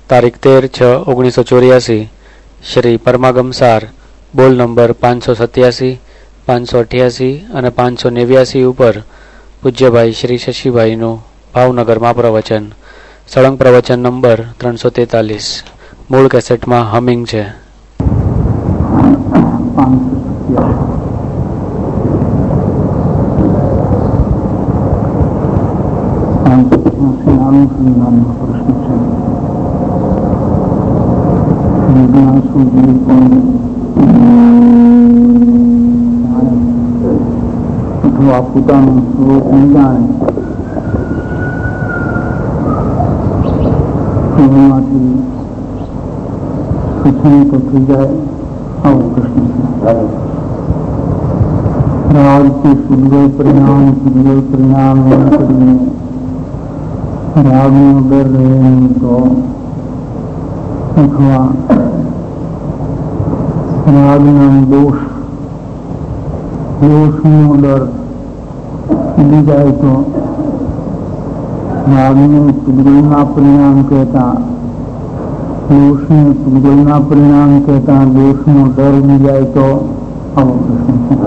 તારીખ 13/6/1984 શ્રી પરમાગમ સાર બોલ નંબર 587, 588 અને 589 ઉપર પૂજ્યભાઈ શ્રી શશીભાઈનું ભાવનગરમાં પ્રવચન. સળંગ પ્રવચન નંબર 343. મૂળ કેસેટમાં હમિંગ છે. અથવા પોતાનું સ્વરૂપ ન જાણે એમાંથી સુખી તો થઈ જાય આવો પ્રશ્ન છે. રાગ કે સુંદર પરિણામ એમ કરીને રાગનો ડર રહે તો અથવા રાગના દોષનો ડર ઉડી જાય તો રાગને પૂજગલના પરિણામ કહેતા, દોષને પૂજગલના પરિણામ કહેતા દોષનો ડર ઉડી જાય તો આવો પ્રશ્ન છે.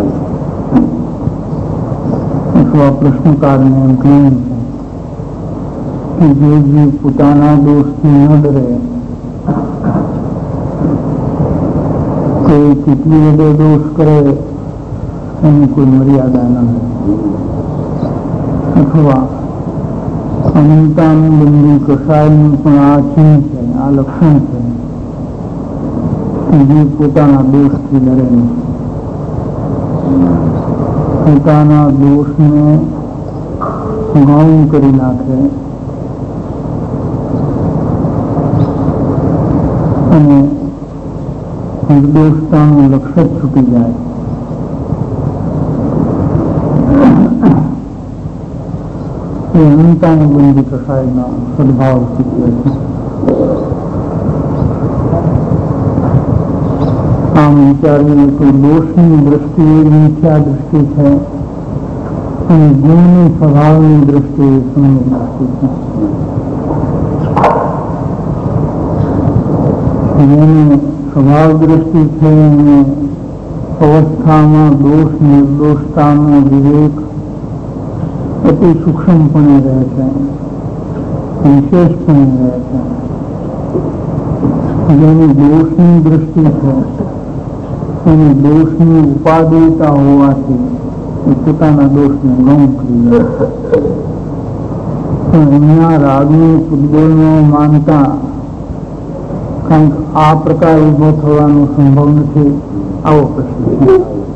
અથવા પ્રશ્નકારને એમ કહ્યું છે કે જે જીવ પોતાના દોષથી ન ડરે તે કેટલી બધો દોષ કરે એની કોઈ મર્યાદા નથી. અથવા અનંતાનુબંધી કસાયનું પણ આ ચિહ્ન છે, આ લક્ષણ છે જે પોતાના દોષથી ડરે નહીં. પોતાના દોષને ગૌણ કરી નાખે અને નિર્દોષતાનું લક્ષ્ય છૂટી જાય. એ અનંતાનુબંધી કસાયના સદભાવ સૂચવે છે. આમ વિચારીએ તો દોષની દ્રષ્ટિએ મિથ્યા દ્રષ્ટિ છે અને ગુણની સ્વભાવની દ્રષ્ટિએ સમ્યક દ્રષ્ટિ છે. જેની સ્વભાવ દ્રષ્ટિ છે અને અવસ્થામાં દોષ નિર્દોષતાનો વિવેક અતિ સૂક્ષ્મપણે રહે છે, વિશેષપણે રહે છે. જેની દોષની દ્રષ્ટિ છે એની દોષની ઉપાદેયતા હોવાથી એ પોતાના દોષને ગૌણ કરી રહે છે. પણ એમના રાગને પૂજગલનો માનતા કંઈક આ પ્રકાર ઉભો થવાનો સંભવ નથી આવો પ્રશ્ન છે.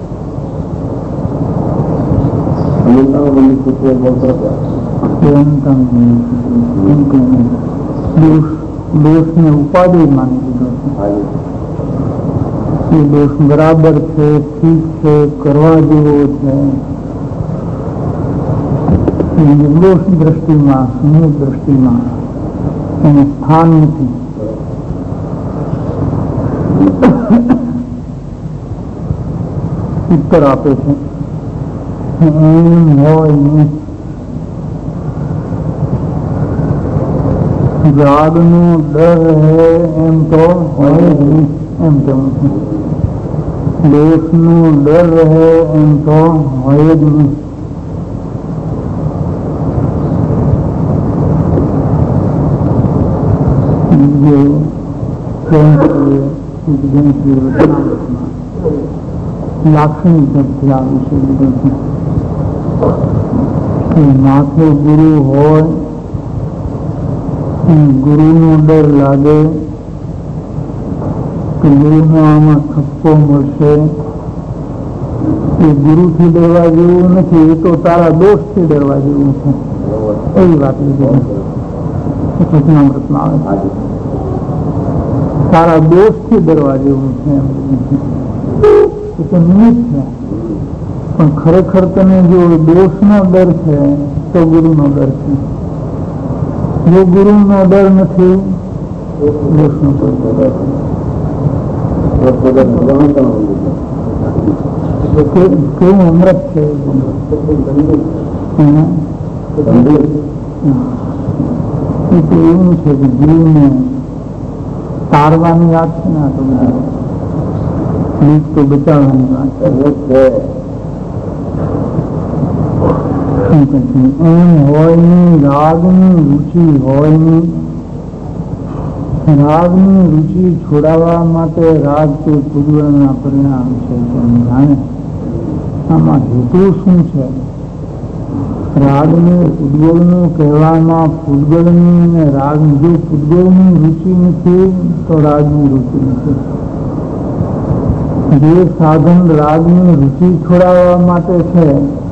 દોષને ઉપાદેય માની લીધો છે. એ દોષ બરાબર છે, ઠીક છે, કરવા જેવો છે. નિર્દોષ દ્રષ્ટિમાં, સમ્યક દ્રષ્ટિમાં એનું સ્થાન નથી. ઉત્તર આપે છે એમ હોય નહીં. રાગનો ડર રહે એમ તો હોય જ નહીં. એમ કેવું છે દોષનો ડર રહે એમ તો હોય જ નહીં. જે લાક્ષણિક ઝડપથી આ વિશે લીધો છે. માથે ગુરુ હોય, ગુરુનો ડર લાગે કે ગુરુનો આમાં ઠપકો મળશે. એ ગુરુથી ડરવા જેવું નથી, એ તો તારા દોષથી ડરવા જેવું છે. એવી વાત લીધી વચનામૃતમાં આવે છે. તારા દોષથી ડરવા જેવું છે એ તો નિમિત્ત છે. પણ ખરેખર તને જો દોષનો ડર છે તો ગુરુનો ડર છે. જો ગુરુનો ડર નથી, દોષનો ડર કેવું અમૃત છે. એ તો એવું છે કે જીવને તારવાની વાત છે ને, આ તો બધી લીક તો બચાવવાની વાત છે. એમ હોય ની રાગની રુચિ હોય ની, રાગની રુચિ છોડાવવા માટે રાગ કે પૂર્વના પરિણામ છે તેમ જાણે. આમાં હેતુ શું છે? રાગને પૂતગલનું કહેવામાં પૂતગલની અને રાગ, જો પૂતગલની રુચિ નથી તો રાગની રુચિ નથી. જે સાધન રાગની રુચિ છોડાવવા માટે છે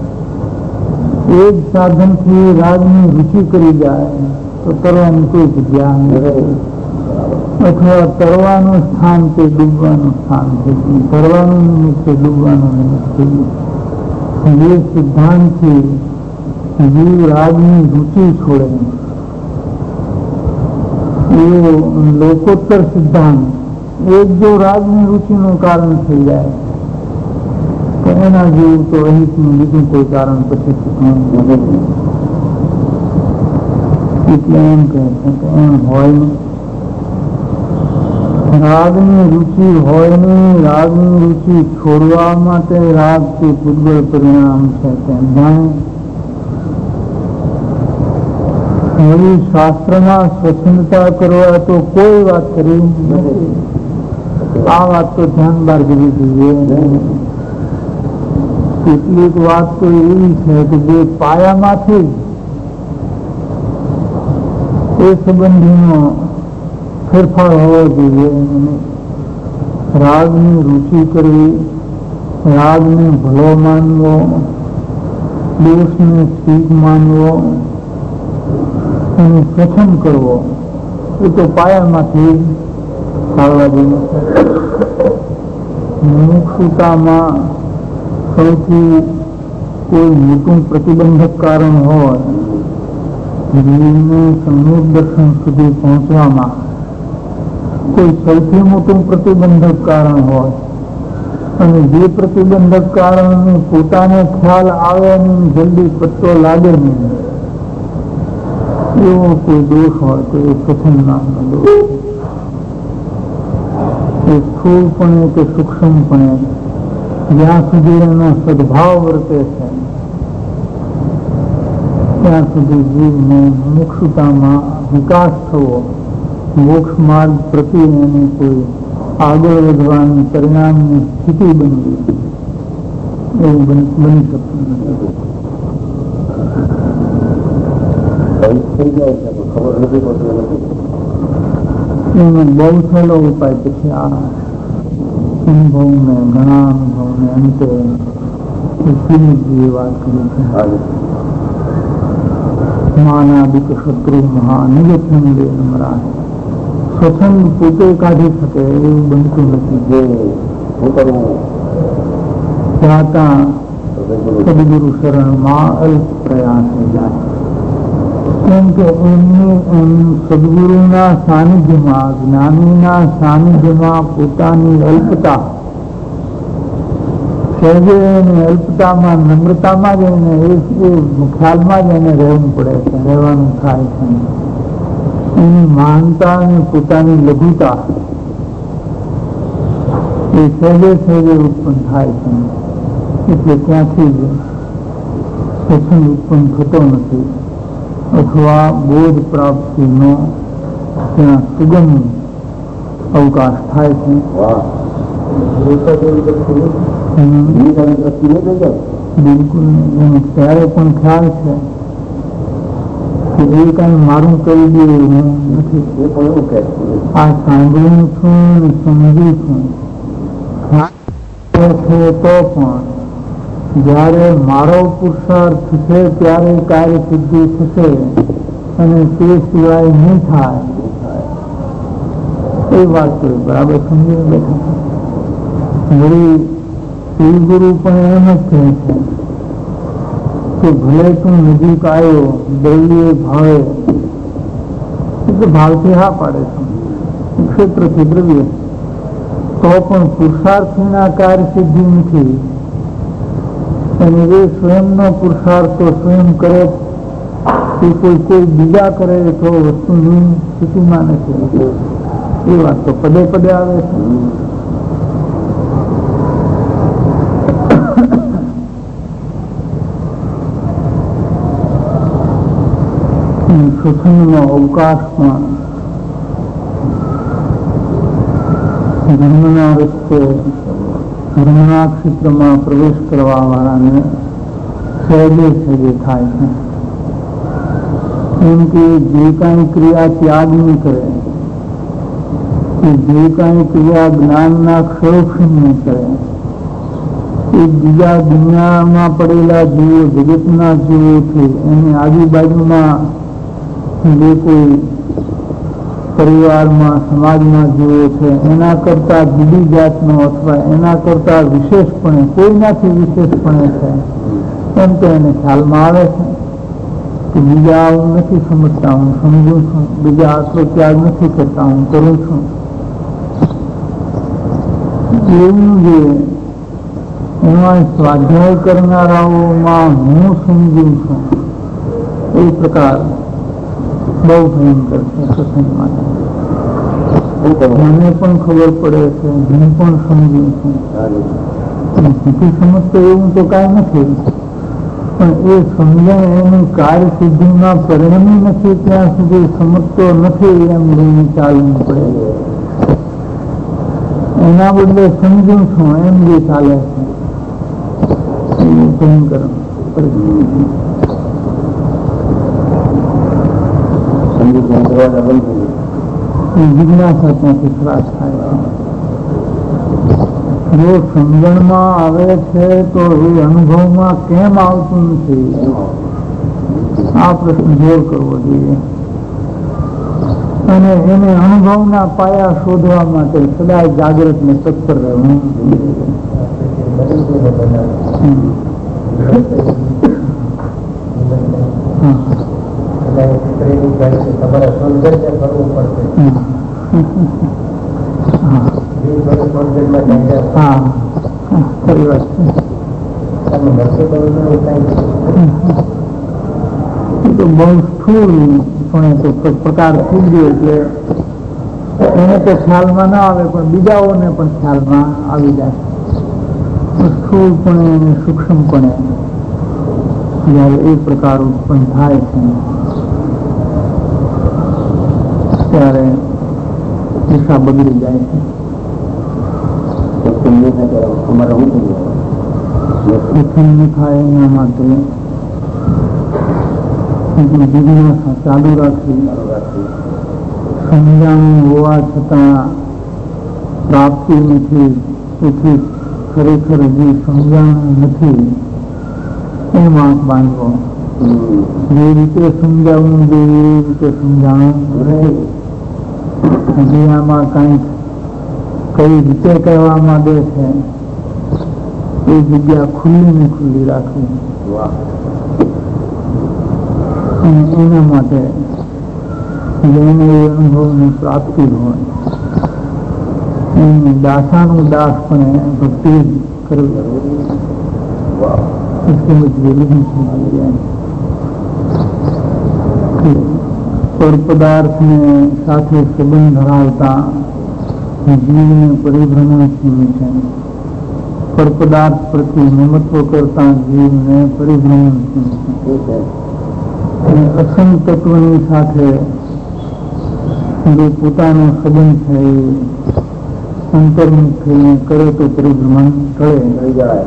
એ જ સાધનથી રાગની રુચિ કરી જાય તો તરવાની કોઈ જગ્યા નથી, અથવા તરવાનું સ્થાન તે ડૂબવાનું સ્થાન છે. તરવાનું નિમિત્ત ડૂબવાનું નિમિત્ત. જે સિદ્ધાંતથી જીવ રાગની રુચિ છોડે એવો લોકોત્તર સિદ્ધાંત એ જો રાગની રુચિનું કારણ થઈ જાય તો એના જેવું તો અહિતનું બીજું કોઈ કારણ પછી એટલે એમ કહે છે કે એમ હોય નહીં. રાગની રુચિ હોય નહીં, રાગની રુચિ છોડવા માટે રાગ કે પૂતગલ પરિણામ છે તેમ જાણે. એવી શાસ્ત્રમાં સ્વચ્છંદતા કરવા તો કોઈ વાત કરી નથી. આ વાત તો ધ્યાન બહાર કરવી જોઈએ. કેટલીક વાત તો એવી છે કે જે પાયામાંથી એ સંબંધીનો ફેરફાર હોવો જોઈએ. રાગની રુચિ કરવી, રાગને ભલો માનવો, દોષને ઠીક માનવો અને સ્વચ્છંદ કરવો એ તો પાયામાંથી ચાલવા જેવું છે. મુમુક્ષુતામાં સૌથી કોઈ મોટું પ્રતિબંધક કારણ હોય જીવને સમ્યક દર્શન સુધી પહોંચવામાં, કોઈ સૌથી મોટું પ્રતિબંધક કારણ હોય અને જે પ્રતિબંધક કારણને પોતાને ખ્યાલ આવે નહીં, જલ્દી પત્તો લાગે નહીં, એવો કોઈ દોષ હોય તો એ પ્રથમ નામનો દોષ. એ સ્થૂળપણે કે સૂક્ષ્મપણે જ્યાં સુધી એનો સદભાવ વર્તે છે ત્યાં સુધી જીવને મુમુક્ષુતામાં વિકાસ થવો, મોક્ષ માર્ગ પ્રત્યે એને કોઈ આગળ વધવાની પરિણામની સ્થિતિ બનવી એવું બની શકતું નથી. એનો બહુ સહેલો ઉપાય પછી આ અનુભવને, ઘણા અનુભવને અંતે વાત કરી છે. માનાદિક શત્રુ મહાનિગછંદે નમરા. સ્વચ્છંદ પોતે કાઢી શકે એવું બનતું નથી. ત્યાં સદગુરુ શરણમાં અલ્પ પ્રયાસે જાય. કેમ કે એમને સદગુરુના સાનિધ્યમાં, જ્ઞાનીના સાનિધ્યમાં પોતાની અલ્પતા સહેજે એને અલ્પતામાં, નમ્રતામાં જ એને એ ખ્યાલમાં જ એને રહેવું પડે છે, રહેવાનું થાય છે. એની મહાનતા અને પોતાની લઘુતા એ સહેજે સહેજે ઉત્પન્ન થાય છે. એટલે ત્યાંથી જ સ્વચ્છંદ ઉત્પન્ન થતો નથી, અથવા બોધ પ્રાપ્તિનો ત્યાં સુગમ અવકાશ થાય છે. બિલકુલ ત્યારે પણ ખ્યાલ છે કે એ કઈ મારું કરી દે એવું નથી. આ સાંભળું છું, સમજું છું છે તો પણ જયારે મારો પુરુષાર્થ છે ત્યારે કાર્ય સિદ્ધિ થશે અને તે સિવાય નહીં થાય એ વાત તો બરાબર સમજી બેઠા. વળી શ્રીગુરુ પણ એમ જ કહે છે કે ભલે તું નજીક આવ્યો દ્રવ્ય ભાવે, એટલે ભાવથી હા પાડે છે, ક્ષેત્રથી દ્રવ્ય, તો પણ પુરુષાર્થીના કાર્ય સિદ્ધિ નથી. અને એ સ્વયંનો પુરુષાર્થ તો સ્વયં કરે કે કોઈ બીજા કરે તો વસ્તુની સ્થિતિમાં નથી. એ વાત તો પદે પદે આવે છે. સત્સંગનો અવકાશમાં ધર્મના રસ્તે ધર્મના ક્ષેત્રમાં પ્રવેશ કરવા વાળાને સહેજે સહેજે થાય છે. કેમ કે જે કાંઈ ક્રિયા ત્યાગ નહીં કરે, કે જે કાંઈ ક્રિયા જ્ઞાનના ક્ષરોક્ષણ નહીં કરે, એ બીજા દુનિયામાં પડેલા જીવો, જગતના જીવો છે એની આજુબાજુમાં જે કોઈ પરિવારમાં સમાજમાં જીવો છે એના કરતા જુદી જાતનો અથવા એના કરતા વિશેષપણે કોઈનાથી વિશેષપણે છે એમ તો એને ખ્યાલમાં આવે છે કે બીજા હું નથી સમજતા, હું સમજું છું, બીજા આટલો ત્યાગ નથી કરતા, હું કરું છું. એવું જે એમાં સ્વાધ્યાય કરનારાઓમાં હું સમજું છું એ પ્રકાર બહુ ભયંકર છે સત્સંગ માટે. મને પણ ખબર પડે છે, હું પણ સમજું છું. નથી સમજતો એવું તો કાંઈ નથી, પણ એ સમજણ એની કાર્યસિદ્ધિમાં પરિણમી નથી ત્યાં સુધી સમજતો નથી એમ લઈને ચાલવું પડે. એના બદલે સમજું છું એમ જે ચાલે છે એ ભયંકર પરિસ્થિતિ. જિજ્ઞાસા ત્યાંથી ખલાસ થાય છે. જો સમજણમાં આવે છે તો એ અનુભવમાં કેમ આવતું નથી, આ પ્રશ્ન જોર કરવો જોઈએ. અને એને અનુભવના પાયા શોધવા માટે સદાય જાગૃત ને તત્પર રહેવું. હા, ખરી વાત છે. તો બહુ સ્થૂળ પણ તો પ્રકાર થઈ ગયો એટલે એને તો ખ્યાલમાં ના આવે પણ બીજાઓને પણ ખ્યાલમાં આવી જાય. સ્થૂળપણે અને સૂક્ષ્મપણે જયારે એ પ્રકાર ઉત્પન્ન થાય છે ત્યારે દિશા બગડી જાય છે. થાય એના માટે જિજ્ઞાસા ચાલુ રાખવી. સમજાણું હોવા છતાં પ્રાપ્તિ નથી, તેથી ખરેખર જે સમજાણું નથી એ વાંક બાંધવો. જે રીતે સમજાવવું જોઈએ એ રીતે સમજાણું રહે. હજી આમાં કંઈક કઈ રીતે કહેવા માંગે છે એ જગ્યા ખુલ્લી ને ખુલ્લી રાખવી. અને એના માટે જેને એ અનુભવની પ્રાપ્તિ હોય એની દાસાનું દાસ પણ ભક્તિ કરવી. પર પદાર્થને સાથે સંબંધ ધરાવતા જીવને પરિભ્રમણ થયું છે. પર પદાર્થ પ્રત્યે મમત્વ કરતા જીવને પરિભ્રમણ થયું છે. અસંગ તત્વની સાથે જે પોતાનો સંબંધ છે એ અંતર્મુખ થઈને કરે તો પરિભ્રમણ ટળે જાય.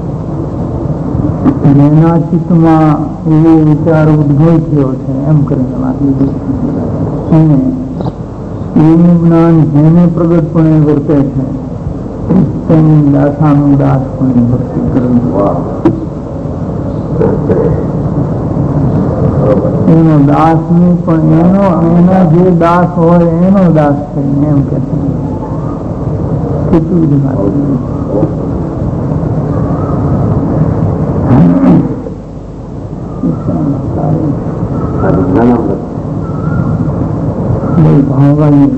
જેના ચિત્તમાં એવો વિચાર ઉદ્ભવ થયો છે એમ કરીને અને એવું જ્ઞાન જેને પ્રગટપણે વર્તે છે તેની દાસાનું દાસ પણ ભક્તિ કરવી. એનો દાસ નહીં પણ એના જે દાસ હોય એનો દાસ છે એમ કે કેટલું જ ભાવવાની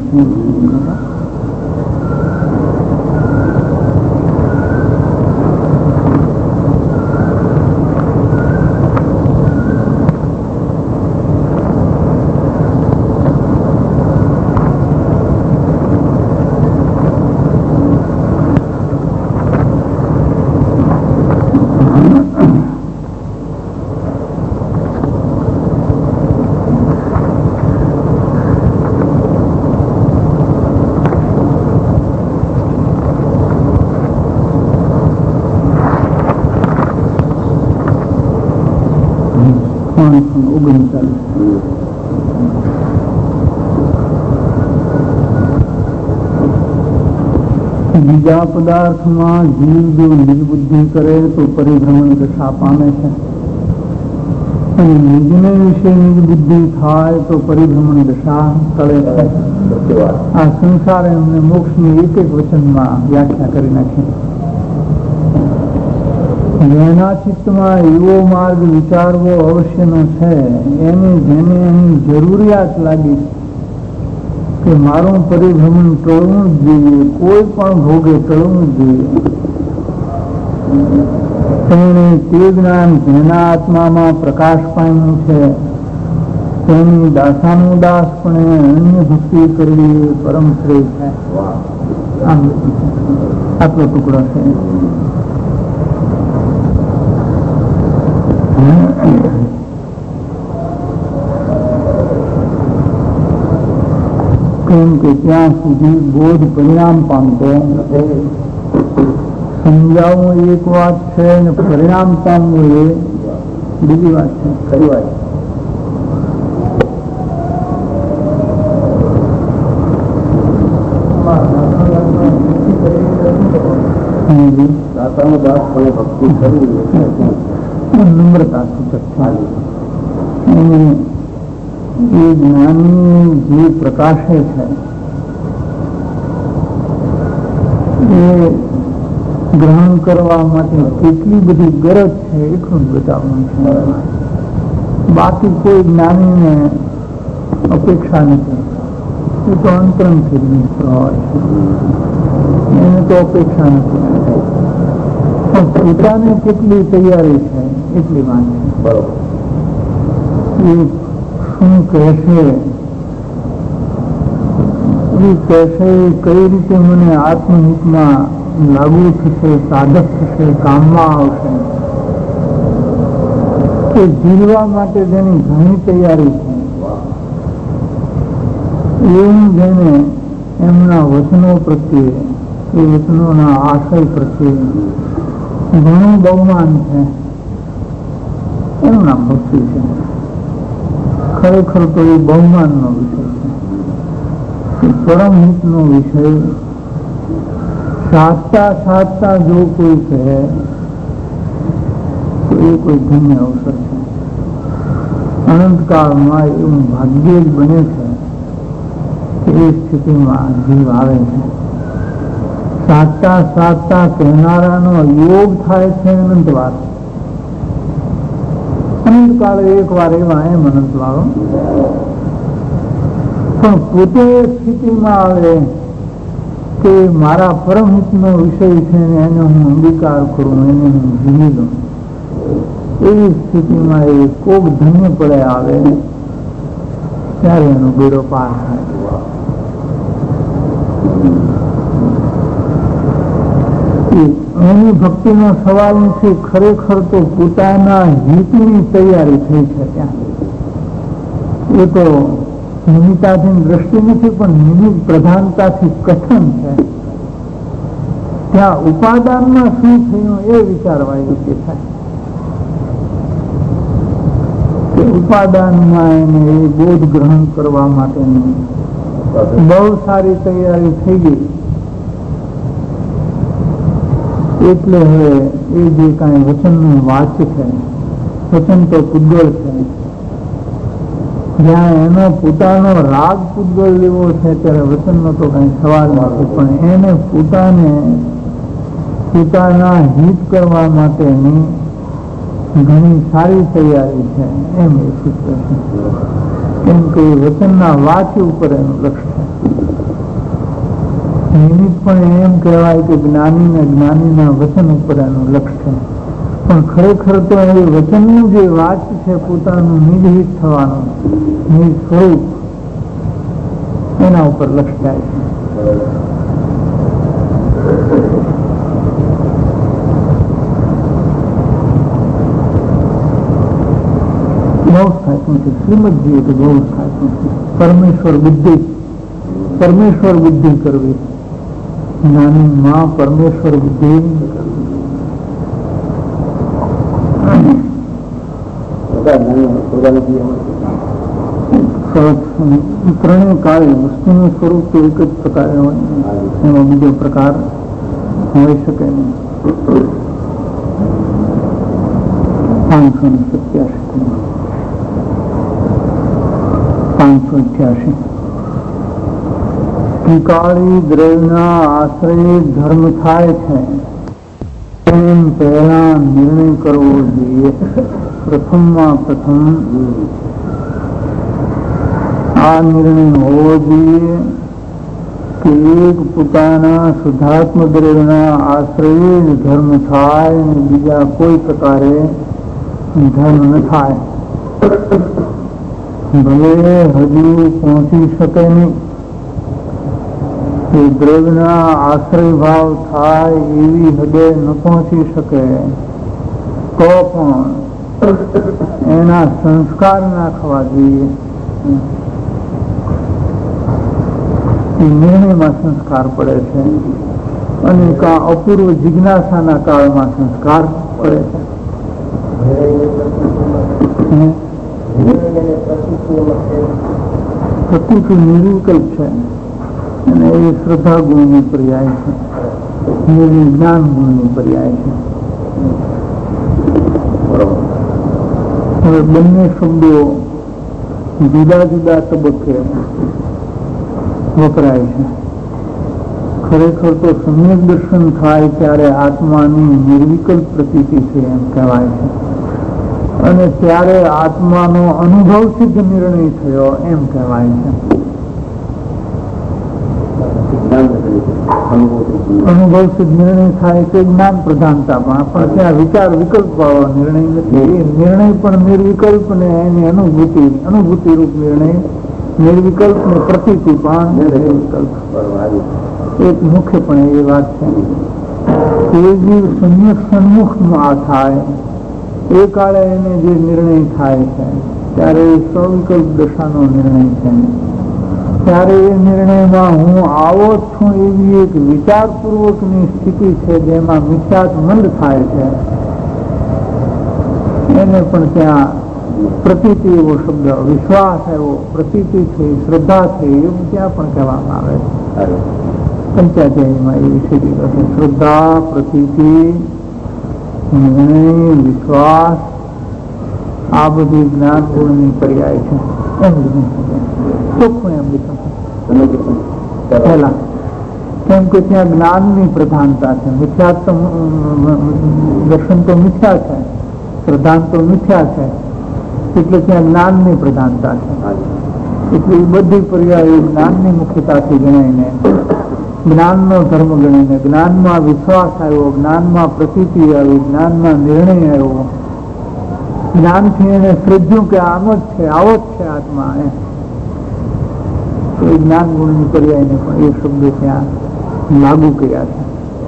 1939। બીજા પદાર્થમાં જીવ જો નિર્બુદ્ધિ કરે તો પરિભ્રમણ દશા પામે છે, અને નિજને વિશે નિર્બુદ્ધિ થાય તો પરિભ્રમણ દશા ટળે છે. આ સંસાર એમને મોક્ષની એક એક વચનમાં વ્યાખ્યા કરી નાખી. જેના ચિત્તમાં એવો માર્ગ વિચારવો અવશ્યનો છે, એને જેને એની જરૂરિયાત લાગી કે મારું પરિભ્રમણ ટળવું જ જોઈએ, કોઈ પણ ભોગે ટળવું જ જોઈએ, તેને તે જ્ઞાન જેના આત્મામાં પ્રકાશ પામ્યું છે તેની દાસાનુદાસપણે અન્ય ભક્તિ કરવી પરમ શ્રેય છે. આટલો ટુકડો છે. કેમ કે ત્યાં સુધી બોધ પરિણામ પામતો સમજાવવું એક વાત છે ને પરિણામ પામવું એ બીજી વાત છે. ખરી વાત. નમ્રતા સૂચક એ જ્ઞાની જે પ્રકાશે છે એ ગ્રહણ કરવા માટે કેટલી બધી ગરજ છે એટલું બતાવવાનું છે. બાકી કોઈ જ્ઞાનીને અપેક્ષા નથી, એ તો અંતરંગથી હોય છે, એને તો અપેક્ષા નથી. પણ પોતાને કેટલી તૈયારી છે એટલી વાત છે. બરોબર. શું કહેશે, એ કહેશે કઈ રીતે મને આત્મહિતમાં લાગુ થશે, સાધક થશે, કામમાં આવશે, તે જીવવા માટે જેની ઘણી તૈયારી છે, એવું જેને એમના વચનો પ્રત્યે, એ વચનોના આશય પ્રત્યે ઘણું બહુમાન છે, એનું નામ ભક્તિ છે. ખરેખર તો એ બહુમાનનો વિષય છે, પરમહિતનો વિષય. સાચતા સાચતા જો કોઈ કહે તો એ કોઈ ધન્ય અવસર છે. અનંતકાળમાં એવું ભાગ્ય જ બને છે કે એ સ્થિતિમાં જીવ આવે છે. સાચતા સાચતા કહેનારાનો યોગ થાય છે અનંતવાર. અનંતકાળે એક વાર એવા એમ અનંતવાળો પણ પોતે સ્થિતિમાં આવે કે મારા પરમહિતનો વિષય છે ને એને હું અંગીકાર કરું, એને હું જીવી લઉં, એવી સ્થિતિમાં એ કોક ધન્ય પડે આવે ત્યારે એનો બેડો પાર થાય. એની ભક્તિનો સવાલ નથી, ખરેખર તો પોતાના હિતની તૈયારી થઈ છે ત્યાં. એ તો નિમિત્તાધીન દ્રષ્ટિ નથી, પણ નિમિત્ત પ્રધાનતાથી કથન છે. ત્યાં ઉપાદાનમાં શું થયું એ વિચારવા યોગ્ય થાય કે ઉપાદાનમાં એને એ બોધ ગ્રહણ કરવા માટેની બહુ સારી તૈયારી થઈ ગઈ. એટલે હવે એ જે કાંઈ વચનનું વાચ છે, વચન તો પૂતગળ છે, જ્યાં એનો પોતાનો રાગ પૂતગળ લેવો છે ત્યારે વચનનો તો કઈ સવાલ નથી, પણ એને પોતાના હિત કરવા માટેની ઘણી સારી તૈયારી છે એમ એ સૂચવે છે. કેમ કે વચનના વાચ ઉપર એનું લક્ષ્ય છે. નિમિત્ત પણ એમ કહેવાય કે જ્ઞાનીના વચન ઉપર એનું લક્ષ્ય છે, પણ ખરેખર તો એ વચનનું જે વાચ છે પોતાનું નિજહિત થવાનું નિજ સ્વરૂપ, એના ઉપર લક્ષ્ય થાય છે. બહુ સ્થાપન છે શ્રીમદજીએ તો બહુ સ્થાપન છે. પરમેશ્વર બુદ્ધિ કરવી, જ્ઞાનીમાં પરમેશ્વર બુદ્ધિ ત્રણેય કાળે વસ્તુનું સ્વરૂપ તો એક જ પ્રકારે હોય, એનો બીજો પ્રકાર હોઈ શકે નહીં. 588 ત્રિકાળી દ્રવ્યના આશ્રય ધર્મ થાય છે એમ પહેલા નિર્ણય કરવો જોઈએ. પ્રથમમાં પ્રથમ આ નિર્ણય હોવો જોઈએ કે એક પોતાના શુદ્ધાત્મ દ્રવ્યના આશ્રય જ ધર્મ થાય અને બીજા કોઈ પ્રકારે ધર્મ ન થાય. ભલે હજુ પહોંચી શકે નહીં, એ દ્રવ્યના આશ્રય ભાવ થાય એવી હદે ન પહોંચી શકે તો પણ એના સંસ્કાર નાખવા જોઈએ. નિર્ણયમાં સંસ્કાર પડે છે અને અપૂર્વ જિજ્ઞાસાના કાળમાં સંસ્કાર પડે છે. પ્રતિકૂળ નિર્વિકલ્પ છે અને એ શ્રદ્ધા ગુણની પર્યાય છે, જ્ઞાન ગુણની પર્યાય છે. હવે બંને શબ્દો જુદા જુદા તબક્કે વપરાય છે. ખરેખર તો સમ્યક દર્શન થાય ત્યારે આત્માની નિર્વિકલ્પ પ્રતીતિ છે એમ કહેવાય છે, અને ત્યારે આત્માનો અનુભવ સિદ્ધ નિર્ણય થયો એમ કહેવાય છે. અનુભવ સિદ્ધ નિર્ણય થાય તે જ્ઞાન પ્રધાનતામાં, પણ ત્યાં વિચાર વિકલ્પ વાળો નિર્ણય નથી. એ નિર્ણય પણ નિર્વિકલ્પ ને એની અનુભૂતિ રૂપ નિર્ણય નિર્વિકલ્પ ને પ્રતીતિ પણ નિર્વિકલ્પ. એક મુખ્યપણે એ વાત છે કે જીવ સમ્યક સન્મુખમાં થાય એ કાળે એને જે નિર્ણય થાય છે ત્યારે સવિકલ્પ દશાનો નિર્ણય છે. ત્યારે એ નિર્ણયમાં હું આવો જ છું એવી એક વિચારપૂર્વકની સ્થિતિ છે જેમાં મિથ્યાત મંદ થાય છે. એને પણ ત્યાં પ્રતીતિ એવો શબ્દ, વિશ્વાસ એવો, પ્રતીતિ થઈ, શ્રદ્ધા થઈ એવું ત્યાં પણ કહેવામાં આવે છે. પંચાધ્યાયમાં એ વિશે કીધો છે. શ્રદ્ધા, પ્રતીતિ, નિર્ણય, વિશ્વાસ આ બધી જ્ઞાન ગુણની પર્યાય છે એમ લીધું ચોખ્ખું એમ લીધું પહેલા. કેમ કે ત્યાં જ્ઞાનની પ્રધાનતા છે. મિથ્યા દર્શન તો મિથ્યા છે, પ્રધાન તો મિથ્યા છે, એટલે ત્યાં જ્ઞાનની પ્રધાનતા છે. એટલે એ બધી પર્યાયો જ્ઞાનની મુખ્યતાથી ગણાઈને, જ્ઞાનનો ધર્મ ગણીને, જ્ઞાનમાં વિશ્વાસ આવ્યો, જ્ઞાનમાં પ્રતીતિ આવી, જ્ઞાનમાં નિર્ણય આવ્યો, જ્ઞાનથી એને શ્રદ્ધ્યું કે આમ જ છે, આવો જ છે આત્મા. તો એ જ્ઞાન ગુણની પર્યાયને પણ એ શબ્દો ત્યાં લાગુ કર્યા છે.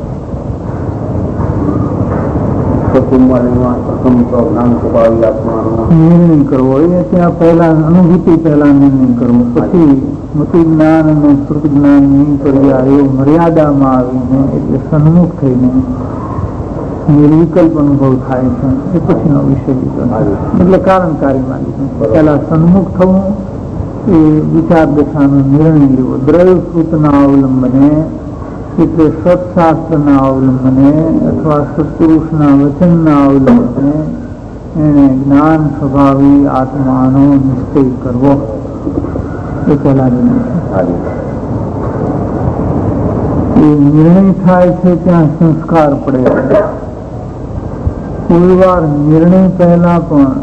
નિર્ણય કરવો એ ત્યાં પહેલા અનુભૂતિ પહેલા નિર્ણય કરવો, પછી મતિ જ્ઞાન અને શ્રુત જ્ઞાન ની પર્યાયો મર્યાદામાં આવીને એટલે સન્મુખ થઈને નિર્વિકલ્પ અનુભવ થાય છે. એ પછીનો વિષય લીધો એટલે કારણકારીમાં લીધું. પહેલા સન્મુખ થવું એ વિચાર દશાનો નિર્ણય લેવો. દ્રવ્ય શ્રુતના અવલંબને એટલે સત્શાસ્ત્રના અવલંબને અથવા સત્પુરુષના વચનના અવલંબને એને જ્ઞાન સ્વભાવી આત્માનો નિશ્ચય કરવો એ પહેલા નિર્ણય. એ નિર્ણય થાય છે ત્યાં સંસ્કાર પડે છે. કોઈ વાર નિર્ણય પહેલા પણ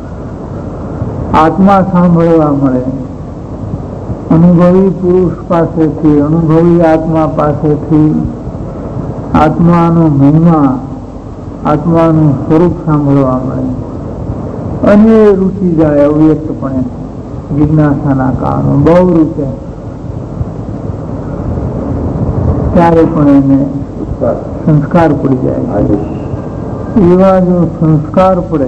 આત્મા સાંભળવા મળે, અનુભવી પુરુષ પાસેથી, અનુભવી આત્મા પાસેથી આત્માનો મહિમા, આત્માનું સ્વરૂપ સાંભળવા મળે અને રૂચિ જાય અવ્યક્તપણે. જિજ્ઞાસાના કારણો બહુ રૂચે ત્યારે પણ એને સંસ્કાર પડી જાય. એવા જો સંસ્કાર પડે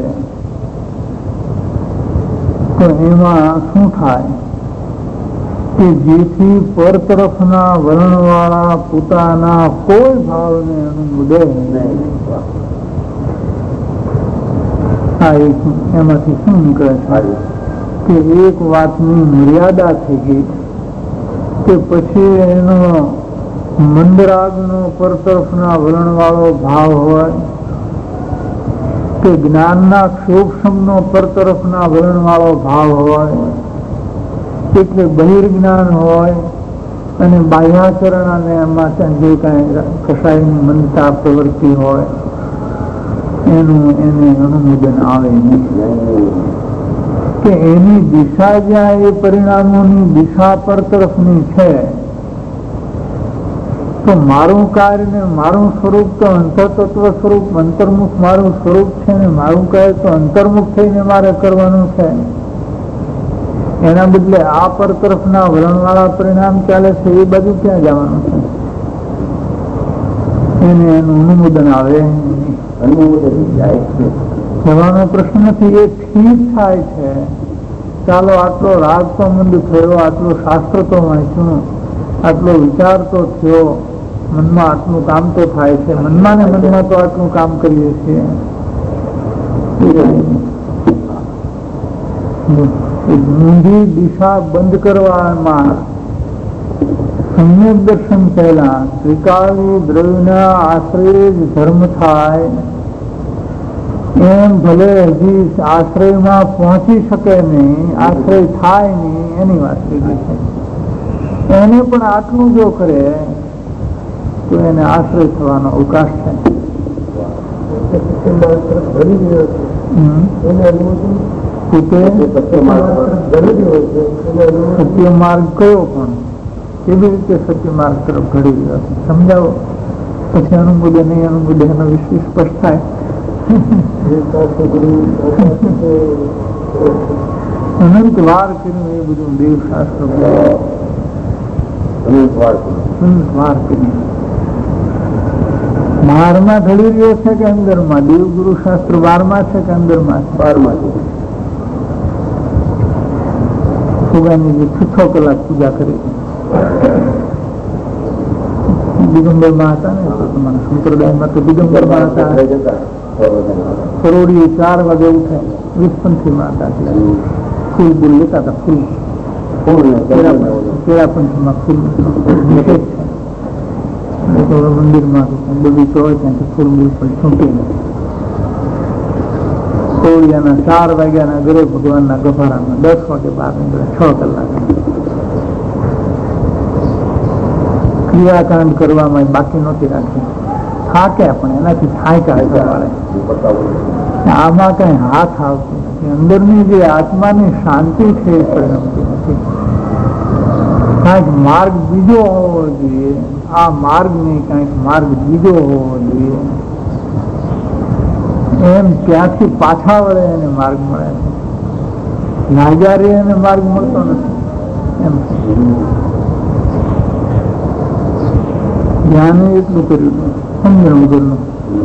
તો એમાં શું થાય કે જેથી પર તરફના વર્ણવાળા પોતાના કોઈ ભાવને અનુમોદે નહીં. હા, એમાંથી શું નીકળે છે કે એક વાતની મર્યાદા થઈ ગઈ કે પછી એનો મંદરાગનો પરતરફના વલણવાળો ભાવ હોય કે જ્ઞાનના સૂક્ષ્મનો પરતરફના વલણવાળો ભાવ હોય, એટલે બહિર્જ્ઞાન હોય અને બાહ્યાચરણ અને એમાં જે કાંઈ કસાયની મનતા પ્રવૃત્તિ હોય એનું એને અનુમોદન આવે નહીં કે એની દિશા જ્યાં એ પરિણામોની દિશા પર તરફની છે તો મારું કાર્ય ને મારું સ્વરૂપ તો અંતરતત્વ સ્વરૂપ અંતર્મુખ મારું સ્વરૂપ છે ને મારું કાર્ય તો અંતર્મુખ થઈને મારે કરવાનું છે. એના બદલે આ પર તરફના વલણવાળા પરિણામ ચાલે છે એ બાજુ ક્યાં જવાનું છે? એને એનું અનુમોદન આવે જવાનો પ્રશ્ન નથી. એ ઠીક થાય છે, ચાલો આટલો રાગ તો મંદ થયો, આટલો શાસ્ત્ર તો વાંચ્યું, આટલો વિચાર તો થયો, મનમાં આટલું કામ તો થાય છે, મનમાં ને મનમાં તો આટલું કામ કરીએ છીએ. ઊંધી દિશા બંધ કરવામાં સમ્યક દર્શન પહેલા ત્રિકાળી દ્રવ્યના આશ્રય જ ધર્મ થાય એમ ભલે હજી આશ્રયમાં પહોંચી શકે નહીં, આશ્રય થાય નહીં એની વાત થઈ છે. એને પણ આટલું જો કરે તો એને આશ્રય થવાનો અવકાશ થાય. સત્ય માર્ગ કયો પણ કેવી રીતે સત્ય માર્ગ તરફ ઘડી રહ્યો છે સમજાવો, પછી અનુમોદન નહીં અનુમોદન એનો વિશે સ્પષ્ટ થાય. અનંત વાર કર્યું એ બધું દેવશાસ્ત્ર વાર કર્યું. બહારમાં ઢળી રહ્યો છે કે અંદરમાં? દેવગુરુ શાસ્ત્ર બહારમાં છે કે અંદરમાં? બહારમાં છે. ભગવાનની જે 6 કલાક પૂજા કરી દિગંબરમાં હતા ને, તમારા સંપ્રદાયમાં તો દિગંબરમાં હતા. કરોડીએ 4 વાગે ઉઠે, વિસ્પંથીમાં હતા એટલે ફૂલ બુલ લેતા હતા. ફૂલ કેળાપંથીમાં ફૂલ નિષેધ છે. મંદિરમાં બગીચો હોય ત્યાંથી ફૂલ બુલ પણ છૂટી કરોડિયાના 4 વાગ્યાના ઘરે ભગવાનના ગભારામાં 10 વાગે બહાર નીકળે. 6 કલાક ક્રિયાકાંડ કરવામાં બાકી નહોતી રાખી. થાકે પણ એનાથી થાય આમાં કઈ હાથ આવતું નથી. અંદરની જે આત્માની શાંતિ છે એ પરિણમતી નથી. કાંઈક માર્ગ બીજો હોવો જોઈએ. આ માર્ગ નહીં, કાંઈક માર્ગ બીજો હોવો જોઈએ. એમ ત્યાંથી પાછા વળે એને માર્ગ મળે છે. લાજારી એને માર્ગ મળતો નથી. એમ ધ્યાન એટલું કર્યું સમજણ વગરનું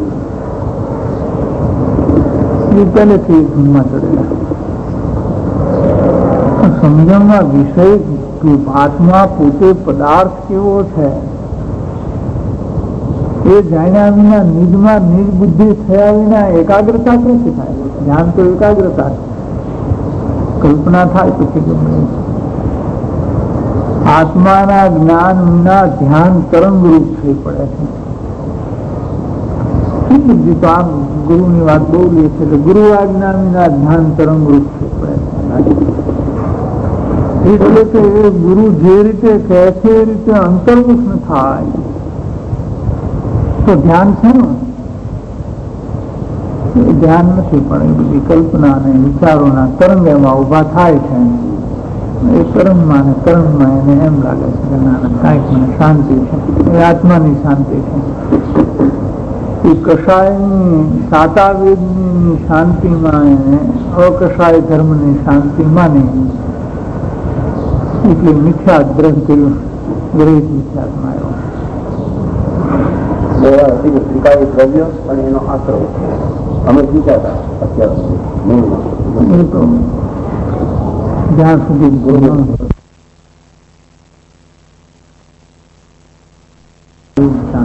એ પહેલેથી ધૂનમાં ચડેલા. સમજણમાં વિષય આત્મા પોતે પદાર્થ કેવો છે એ જાણ્યા વિના નિજમાં નિજ બુદ્ધિ થયા વિના એકાગ્રતા ક્યાંથી થાય? ધ્યાન તો એકાગ્રતા છે. કલ્પના થાય પછી ગમે. આત્માના જ્ઞાન વિના ધ્યાન તરંગરૂપ થઈ પડે છે. બુદ્ધિ તો આમ ગુરુની વાત બહુ લે છે એટલે ગુરુ આજ્ઞા વિના ધ્યાન તરંગરૂપ થઈ પડે છે. એટલે કે એ ગુરુ જે રીતે કહે છે એ રીતે અંતર્મુખ ન થાય તો ધ્યાન છે ને એ ધ્યાન નથી. પણ એ બધી કલ્પના અને વિચારોના તરંગ એમાં ઉભા થાય છે. એ તરંગમાં ને તરંગમાં એને એમ લાગે છે કે ના કાંઈક મને શાંતિ છે. એ આત્માની શાંતિ છે. એ કષાયની સાતાવેદની શાંતિમાં એને અકષાય ધર્મની શાંતિમાં નહીં. એટલે મિથ્યા દ્રઢ કર્યું, ગ્રહિત મિથ્યાત્મા આવ્યો. દ્રવ્ય અને એનો આશ્રય અમે જીતા અત્યારે તો જ્યાં સુધી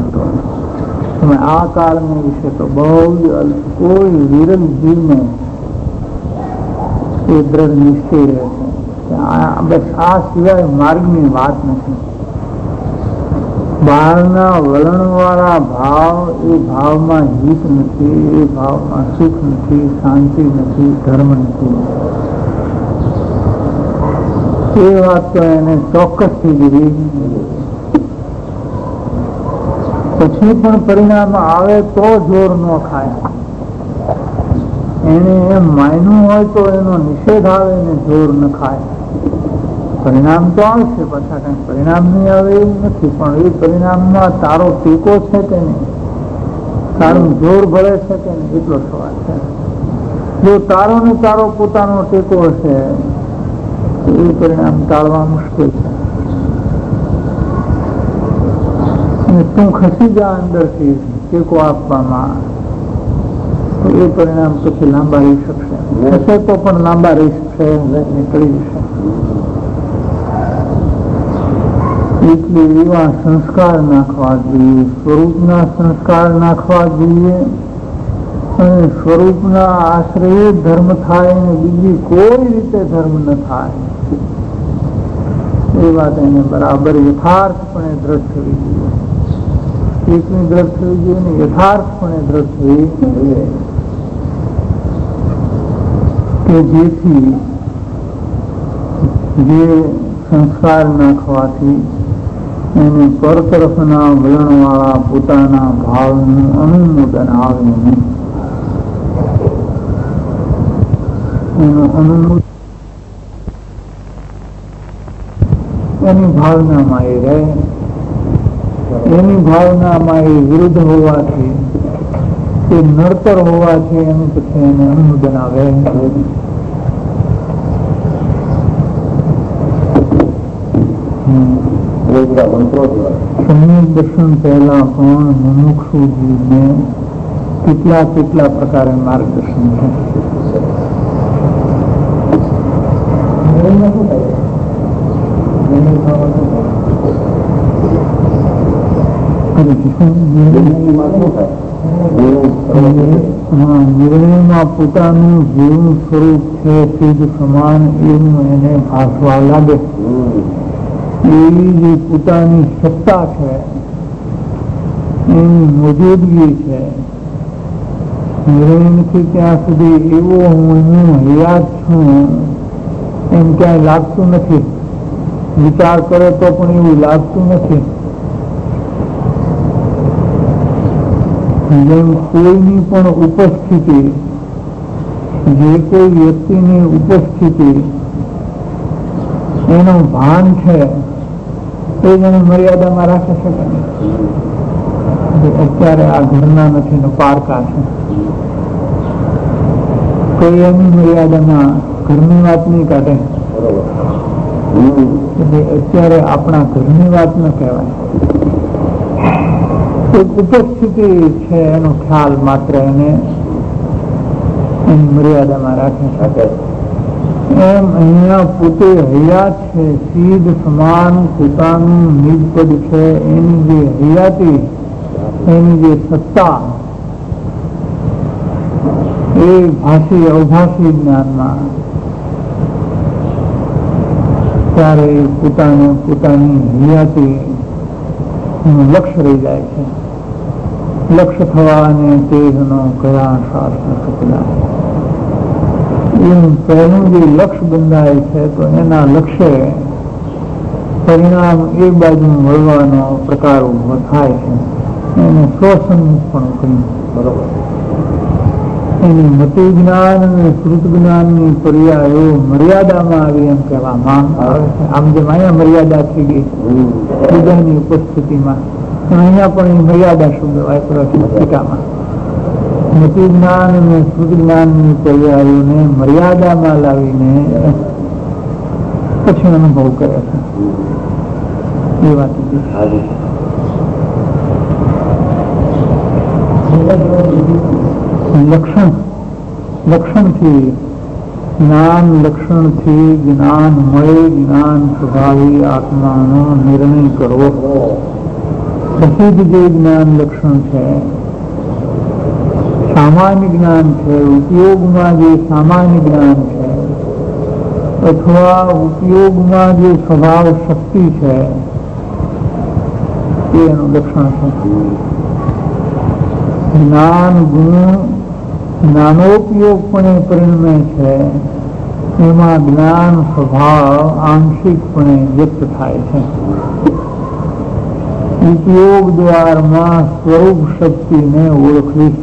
તમે આ કાળને વિશે તો બહુ જ કોઈ વિરલ જીવને એ દ્રઢ નિશ્ચય રહે છે. બસ આ સિવાય માર્ગની વાત નથી. બહારના વલણવાળા ભાવ, એ ભાવમાં હિત નથી, એ ભાવમાં સુખ નથી, શાંતિ નથી, ધર્મ નથી. એ વાત તો એને ચોક્કસથી દીધી. પછી પણ પરિણામ આવે તો જોર ન ખાય. એને એમ માન્યું હોય તો એનો નિષેધ આવે ને જોર ન ખાય. પરિણામ તો આવશે, પાછા કઈ પરિણામ નહીં આવે એવું નથી, પણ એ પરિણામમાં તારો ટેકો છે કે નહીં, તારું જોર ભરે છે કે નહીં, એટલો સવાલ છે. જો તારો ને તારો પોતાનો ટેકો હશે તો એ પરિણામ ટાળવા મુશ્કેલ છે. અને તું ખસી જા અંદરથી ટેકો આપવામાં, તો એ પરિણામ પછી લાંબા રહી શકશે. થશે તો પણ લાંબા રહી શકશે, નીકળી જશે. એટલે એવા સંસ્કાર નાખવા જોઈએ, સ્વરૂપના સંસ્કાર નાખવા જોઈએ. અને સ્વરૂપના આશ્રય ધર્મ થાય ને બીજી કોઈ રીતે ધર્મ ન થાય, એ વાત એને બરાબર યથાર્થપણે દ્રઢ થવી જોઈએ. એકની દ્રઢ થવી જોઈએ ને યથાર્થપણે દ્રઢ થવી જોઈએ, કે જેથી જે સંસ્કાર નાખવાથી એને પર તરફના વલણવાળા પોતાના ભાવનું અનુમોદન આવે નહીં. એનું અનુમોદન એની ભાવનામાં એ રહે. એની ભાવનામાં એ વિરુદ્ધ હોવાથી, એ નડતર હોવાથી એનું પછી એને અનુમોદન આવે. સમ્યક દર્શન પહેલા પણ મુમુક્ષુજીને કેટલા પ્રકારે માર્ગદર્શન છે. નિર્ણયમાં પોતાનું જીવનું સ્વરૂપ છે સિદ્ધ સમાન એવું એને ભાસવા લાગે. એવી જે પોતાની સત્તા છે, એની મોજૂદગી છે, નિર્ણય નથી ત્યાં સુધી એવો હું હયાત છું એમ ક્યાંય લાગતું નથી. વિચાર કરે તો પણ એવું લાગતું નથી. જેમ કોઈની પણ ઉપસ્થિતિ, જે કોઈ વ્યક્તિની ઉપસ્થિતિ એનું ભાન છે, એ જેને મર્યાદામાં રાખે છે કે નહીં. અત્યારે આ ઘરના નથી ને પારકા છે, કોઈ એની મર્યાદામાં ઘરની વાત નહીં કાઢે. એટલે અત્યારે આપણા ઘરની વાત ન કહેવાય. એક ઉપસ્થિતિ છે એનો ખ્યાલ માત્ર એને એની મર્યાદામાં રાખે છે. એમ અહીંયા પોતે હયાત છે, સીધ સમાન પોતાનું નિજપદ છે. એની જે હયાતી, એની જે સત્તા, એ ભાષી અવભાષી જ્ઞાનમાં ત્યારે પોતાની હયાતી લક્ષ્ય રહી જાય છે. લક્ષ્ય થવાને તેજનો કયા શાસ્ત્ર સપના. એનું પહેલું જે લક્ષ્ય બંધાય છે તો એના લક્ષ્ય પરિણામ એ બાજુ વળવાનો પ્રકાર ઉભો થાય છે. એને સ્વસન્મુખ પણ કહ્યું. બરોબર. એની મતિ જ્ઞાન અને શ્રુત જ્ઞાનની પર્યાયો મર્યાદામાં આવી એમ કહેવામાં આવે છે. આમ જેમ અહીંયા મર્યાદા થઈ ગઈ હૃદયની ઉપસ્થિતિમાં, અહીંયા પણ એ મર્યાદા શબ્દ વાપર્યો છે ટીકામાં. મતિ જ્ઞાન અને શ્રુત જ્ઞાનની પર્યાયોને મર્યાદામાં લાવીને પછી અનુભવ કરે છે. એ વાત લક્ષણથી જ્ઞાન, લક્ષણથી જ્ઞાન મળે, જ્ઞાન સ્વભાવી આત્માનો નિર્ણય કરવો. પ્રસિદ્ધ જે જ્ઞાન લક્ષણ છે, સામાન્ય જ્ઞાન છે, ઉપયોગમાં જે સામાન્ય જ્ઞાન છે, અથવા ઉપયોગમાં જે સ્વભાવ શક્તિ છે એ એનું લક્ષણ છે. જ્ઞાન ગુણ જ્ઞાનોપયોગપણે પરિણમે છે, એમાં જ્ઞાન સ્વભાવ આંશિકપણે વ્યક્ત થાય છે. ઉપયોગ દ્વારમાં સ્વરૂપ શક્તિને ઓળખવી,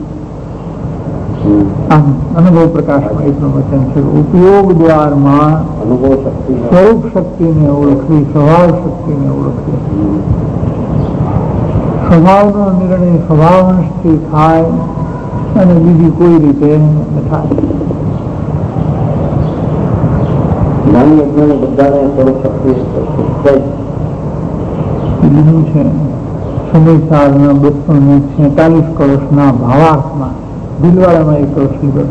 અનુભવ પ્રકાશમાં એટલું વચન છે. ઉપયોગ દ્વારમાં સ્વરૂપ શક્તિને ઓળખવી, સ્વભાવ શક્તિને ઓળખવી. સ્વભાવનો નિર્ણય સ્વભાવંશથી થાય અને બીજી કોઈ રીતે ન થાય. બીજું છે સમય સારના 246 કળશના ભાવાર્થમાં દિલવાડામાં એક કળશ લીધો,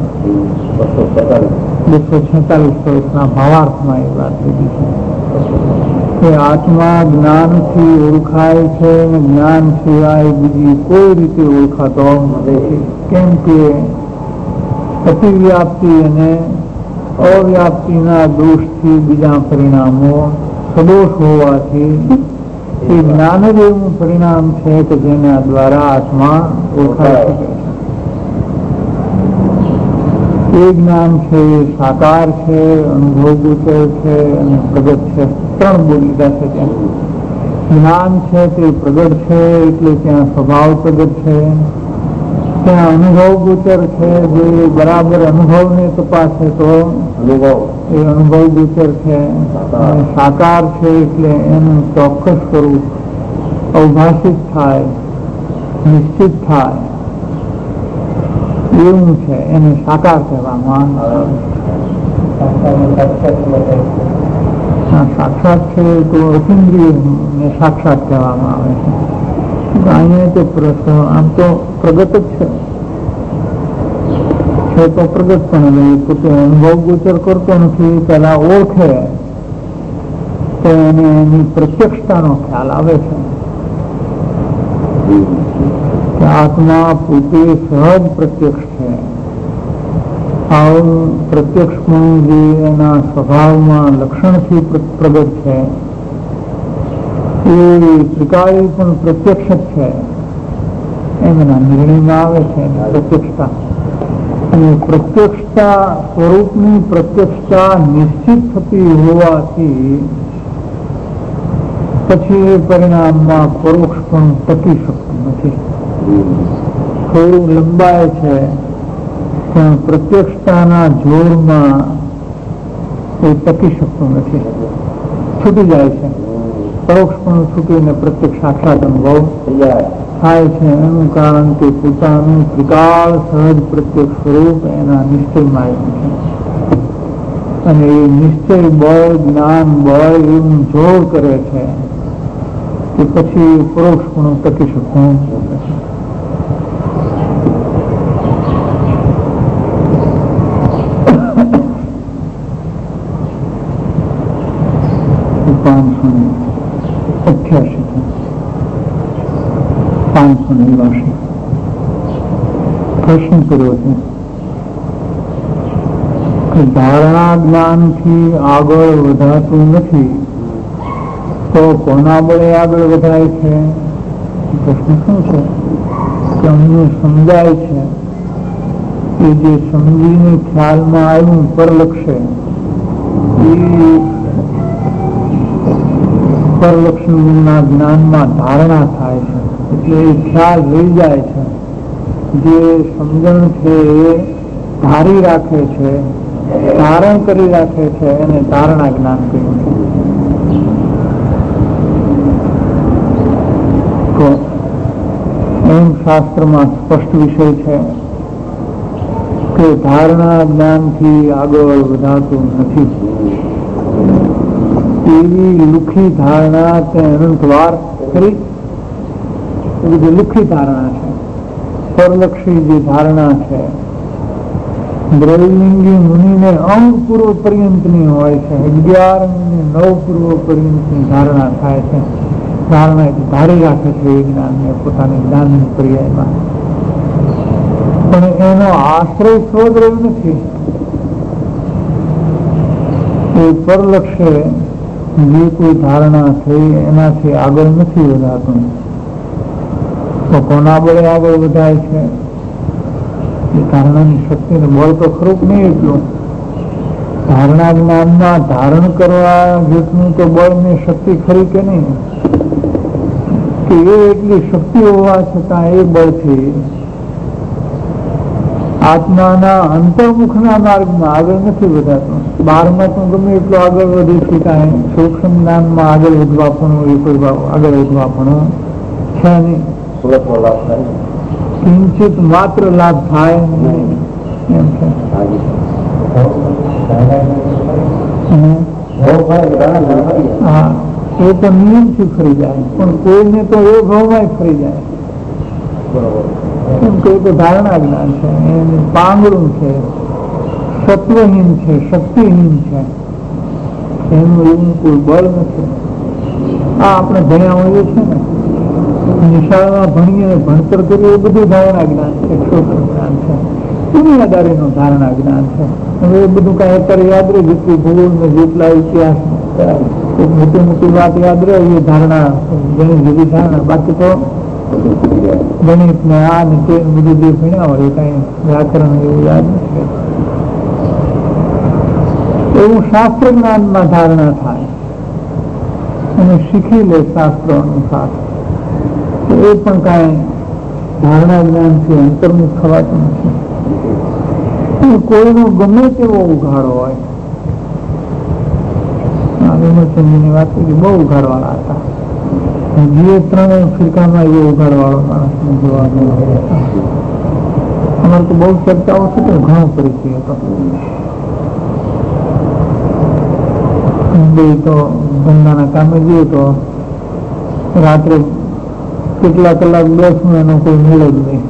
246 કળશના ભાવાર્થમાં એ વાત લીધી છે કે આત્મા જ્ઞાનથી ઓળખાય છે અને જ્ઞાન સિવાય બીજી કોઈ રીતે ઓળખાતો નથી. કેમ કે અતિવ્યાપ્તિ અને અવ્યાપ્તિના દોષથી બીજા પરિણામો સદોષ હોવાથી એ જ્ઞાન જ એવું પરિણામ છે કે જેના દ્વારા આત્મા ઓળખાય શકે છે. એ જ્ઞાન છે એ સાકાર છે, અનુભવ ગોચર છે અને પ્રગટ છે. 3 બોલીદા છે ત્યાં. જ્ઞાન છે તે પ્રગટ છે એટલે ત્યાં સ્વભાવ પ્રગટ છે. ત્યાં અનુભવ ગોચર છે, જે બરાબર અનુભવને તપાસે તો એ અનુભવ ગોચર છે. અને સાકાર છે એટલે એનું ચોક્કસ સ્વરૂપ અવભાષિત થાય, નિશ્ચિત થાય એવું છે, એને સાકાર કહેવામાં આવે. સાક્ષાત છે તો અતિન્દ્રિયને સાક્ષાત કહેવામાં આવે છે. અહીંયા તો આમ તો પ્રગટ જ છે તો પ્રગટ પણ પોતે અનુભવ ગોચર કરતો નથી, પેલા ઓળખે તો એને એની પ્રત્યક્ષતાનો ખ્યાલ આવે છે કે આત્મા પોતે સહજ પ્રત્યક્ષ છે. આવું પ્રત્યક્ષપણું જે એના સ્વભાવમાં લક્ષણથી પ્રગટ છે એ ત્રિકાળી પણ પ્રત્યક્ષ જ છે એમના નિર્ણયમાં આવે છે પ્રત્યક્ષતા. અને પ્રત્યક્ષતા સ્વરૂપની પ્રત્યક્ષતા નિશ્ચિત થતી હોવાથી પછી એ પરિણામમાં પરોક્ષ પણ ટકી શકતું નથી. થોડું લંબાય છે પણ પ્રત્યક્ષતાના જોરમાં એ ટકી શકતું નથી, છૂટી જાય છે. પરોક્ષ પણ છૂટીને પ્રત્યક્ષ સાક્ષાત અનુભવ થાય છે. એનું કારણ કે પોતાનું ત્રિકાળ સહજ પ્રત્યક્ષ સ્વરૂપ એના નિશ્ચયમાં આવ્યું છે. અને એ નિશ્ચય બળ, જ્ઞાન બળ એવું જોર કરે છે કે પછી પરોક્ષ પણ ટકી શકતું નથી. પ્રશ્ન કર્યો છે કે ધારણા જ્ઞાનથી આગળ વધાતું નથી તો કોના બળે આગળ વધાય છે? પ્રશ્ન શું છે કે અમને સમજાય છે કે જે સમજીને ખ્યાલમાં આવ્યું પરલક્ષે એ પરલક્ષણના જ્ઞાનમાં ધારણા થાય છે, એટલે એ ખ્યાલ રહી જાય છે. જે સમજણ છે એ ધારી રાખે છે, ધારણ કરી રાખે છે, એને ધારણા જ્ઞાન કહ્યું છે. એમ શાસ્ત્રમાં સ્પષ્ટ વિષય છે કે ધારણા જ્ઞાનથી આગળ વધાતું નથી. એવી લુખી ધારણા તે અનંતવાર કરી, એ બધી લુખી ધારણા છે. પરલક્ષી જે ધારણા છે દ્રવિલિંગી મુનિને અંગ પૂર્વ પર્યંતની હોય છે, 11 અને 9 પૂર્વ પર્યંતની ધારણા થાય છે. ધારણા એટલે ધારી રાખે છે એ જ્ઞાનને પોતાની જ્ઞાનની પર્યાયમાં, પણ એનો આશ્રય સ્વદ્રવ નથી. એ એ પરલક્ષે જે કોઈ ધારણા થઈ એનાથી આગળ નથી વધાતું. તો કોના બળે આગળ વધાય છે? એ ધારણાની શક્તિને બળ તો ખરું નહીં એટલું. ધારણા જ્ઞાનમાં ધારણ કરવા જેટલું તો બળ ને શક્તિ ખરી કે નહીં? કે એ એટલી શક્તિ હોવા છતાં એ બળથી આત્માના અંતર્મુખના માર્ગમાં આગળ નથી વધાતું. બહારમાં તો ગમે એટલો આગળ વધી શકાય, સૂક્ષ્મ જ્ઞાનમાં આગળ વધવા પણ એ કોઈ આગળ વધવા પણ છે નહીં. કિંચિત માત્ર લાભ થાય નહીં એમ છે. હા, એ તો નિયમથી ફરી જાય, પણ કોઈને તો એ ભાવમાં ફરી જાય. કેમ કે એ તો ધારણા જ્ઞાન છે, એનું પાંગળું છે, સત્વહીન છે, શક્તિહીન છે, એનું એવું કોઈ બળ નથી. આ આપણે ભણ્યા હોઈએ છે ને, નિશાળમાં ભણીએ ભણતર કરીએ, એ બધું ધારણા જ્ઞાન છે, સૂક્ષ્મ જ્ઞાન છે, દુનિયાદારીનું ધારણા જ્ઞાન છે. હવે એ બધું કઈ અત્યારે યાદ રહે, જેટલું ભૂગોળ ને જેટલા ઇતિહાસ મોટી મોટી વાત યાદ રહે એ ધારણા, ગણિત જેવી ધારણા. બાકી તો ગણિત ને આ ને તે બધું જે ભણ્યા હોય એ કઈ વ્યાકરણ એવું યાદ નથી. એવું શાસ્ત્ર જ્ઞાનમાં ધારણા થાય અને શીખી લે શાસ્ત્રો અનુસાર, એ પણ કઈ ધારણા જ્ઞાનથી અંતર્મુખ થવાતું નથી. કોઈનો ગમે તેવો ઉઘાડો હોય, વિમર્શનની વાત કરી, બહુ ઉઘાડવાળા હતા. જે ત્રણ ફિરકામાં એવો ઉઘાડવાળો માણસ જોવા મળ્યો. અમારે તો બહુ ચર્ચાઓ છે, તો ઘણો પરિચય હતો. બે તો ધંધાના કામે જઈએ તો રાત્રે કેટલા કલાક બેસવું એનો કોઈ મેળ જ નહીં.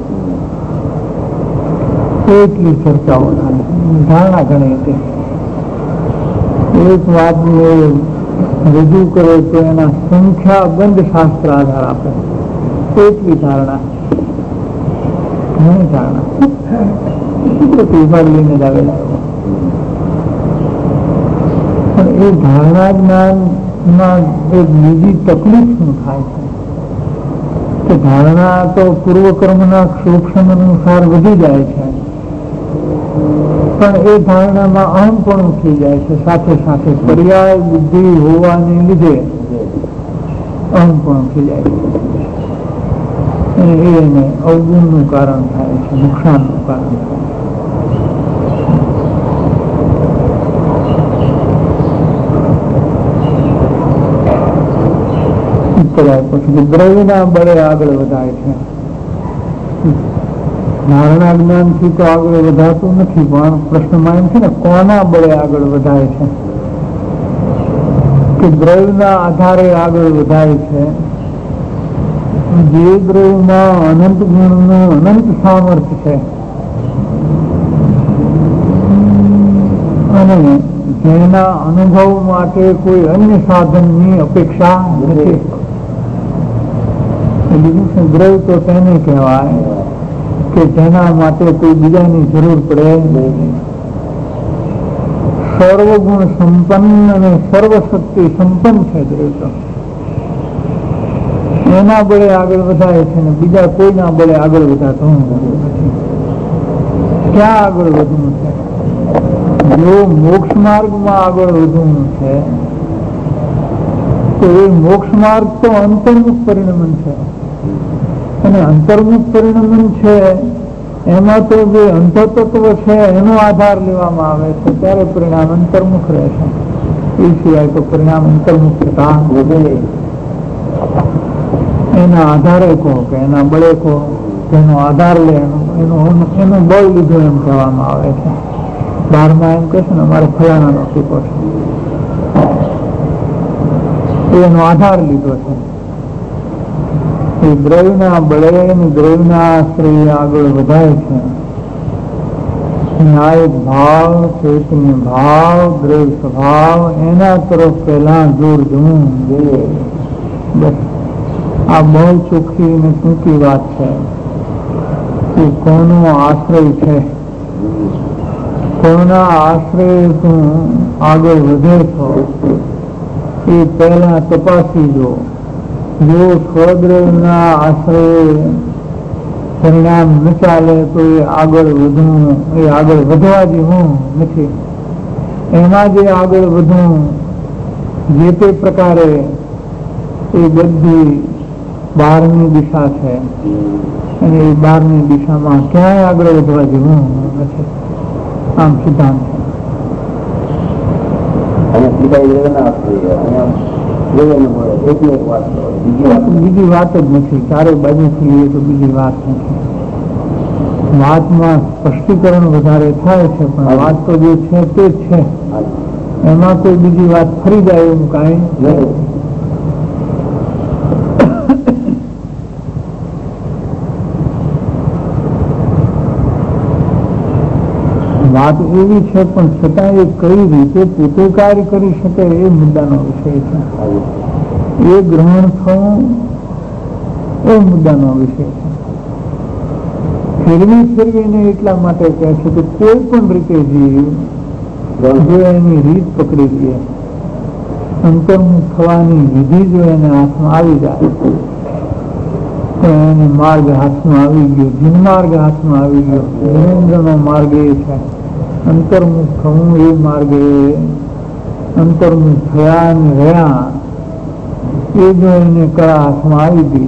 એટલી ચર્ચાઓ થાય, ધારણા ઘણી હતી. એક વાત રજૂ કરે તો એના સંખ્યાબંધ શાસ્ત્ર આધાર આપે, એટલી ધારણા, ઘણી ધારણા ઉભાર લઈને જ આવેલા. પણ એ ધારણા જ્ઞાનમાં એક બીજી તકલીફ શું થાય છે કે ધારણા તો પૂર્વકર્મના સૂક્ષ્મ અનુસાર વધી જાય છે, પણ એ ધારણામાં અહમ પણ ઉઠી જાય છે. સાથે સાથે પર્યાય બુદ્ધિ હોવાને લીધે અહમ પણ ઉઠી જાય છે, અને એને અવગુણનું કારણ થાય છે, નુકસાનનું કારણ થાય છે. પછી દ્રવ્યના બળે આગળ વધાય છે. ધારણા જ્ઞાનથી તો આગળ વધાતું નથી, પણ પ્રશ્નમાં એમ છે ને, કોના બળે આગળ વધાય છે? કે દ્રવ્યના આધારે આગળ વધાય છે. જે દ્રવ્યમાં અનંત ગુણનું અનંત સામર્થ્ય છે અને જેના અનુભવ માટે કોઈ અન્ય સાધનની અપેક્ષા નથી. દ્રવ્ય તો તેને કહેવાય કે જેના માટે કોઈ બીજાની જરૂર પડે નહીં. સર્વગુણ સંપન્ન અને સર્વશક્તિ સંપન્ન છે દ્રવ્ય, એના બળે આગળ વધાય છે ને બીજા કોઈના બળે આગળ વધાતું નથી. ક્યાં આગળ વધવું છે? જો મોક્ષ માર્ગમાં આગળ વધવું છે તો એ મોક્ષ માર્ગ તો અંતર્મુખ પરિણમન છે, અને અંતર્મુખ પરિણમન છે એમાં તો જે અંતતત્વ છે એનો આધાર લેવામાં આવે છે, ત્યારે પરિણામ અંતર્મુખ રહે છે. એ સિવાય તો પરિણામ અંતર્મુખ થતા એના આધારે કહો કે એના બળે કહો, જેનો આધાર લે એનું બળ લીધું એમ કહેવામાં આવે છે. બહારમાં એમ કહે છે ને, અમારે ફલાણાનો ટીકો છે, એનો આધાર લીધો છે. એ દ્રવ્યના બળે દ્રવ્યના આશ્રય આગળ વધાય છે. ન્યાય ભાવ, ચૈતન્ય ભાવ, દ્રવ્ય સ્વભાવ, એના તરફ પહેલા જોર જવું જોઈએ. બસ આ બહુ ચોખ્ખી અને ટૂંકી વાત છે કે કોનો આશ્રય છે, કોના આશ્રય તું આગળ વધે છો એ પહેલા તપાસી જો સ્વદ્રવના આશ્રય પરિણામ ન ચાલે તો એ આગળ વધવું, એ આગળ વધવા જેવું નથી. એમાં જે આગળ વધવું જે તે પ્રકારે એ બધી બહારની દિશા છે અને એ બહારની દિશામાં ક્યાંય આગળ વધવા જેવું નથી. આમ સિદ્ધાંત બીજી વાત જ નથી. ચારે બાજુથી લઈએ તો બીજી વાત નથી. વાતમાં સ્પષ્ટીકરણ વધારે થાય છે પણ વાત તો જે છે તે જ છે. એમાં કોઈ બીજી વાત ફરી જાય એવું કાંઈ નથી. વાત એવી છે પણ છતાં એ કઈ રીતે પોતે કાર્ય કરી શકે એ મુદ્દાનો વિષય છે. એ ગ્રહણ થવું એ મુદ્દાનો વિષય છે. ફેરવીને એટલા માટે કહે છે કે કોઈ પણ રીતે જીવ જો એની રીત પકડી લે, અંતર્મુખ થવાની વિધિ જો એને હાથમાં આવી જાય તો એને માર્ગ હાથમાં આવી ગયો, જીનમાર્ગ હાથમાં આવી ગયો. જીનેન્દ્રનો માર્ગ એ છે. અંતર્મુખ થવું એ માર્ગે અંતર્મુખ થયા અને રહ્યા એ જો એને કળા હાથમાં આવી ગઈ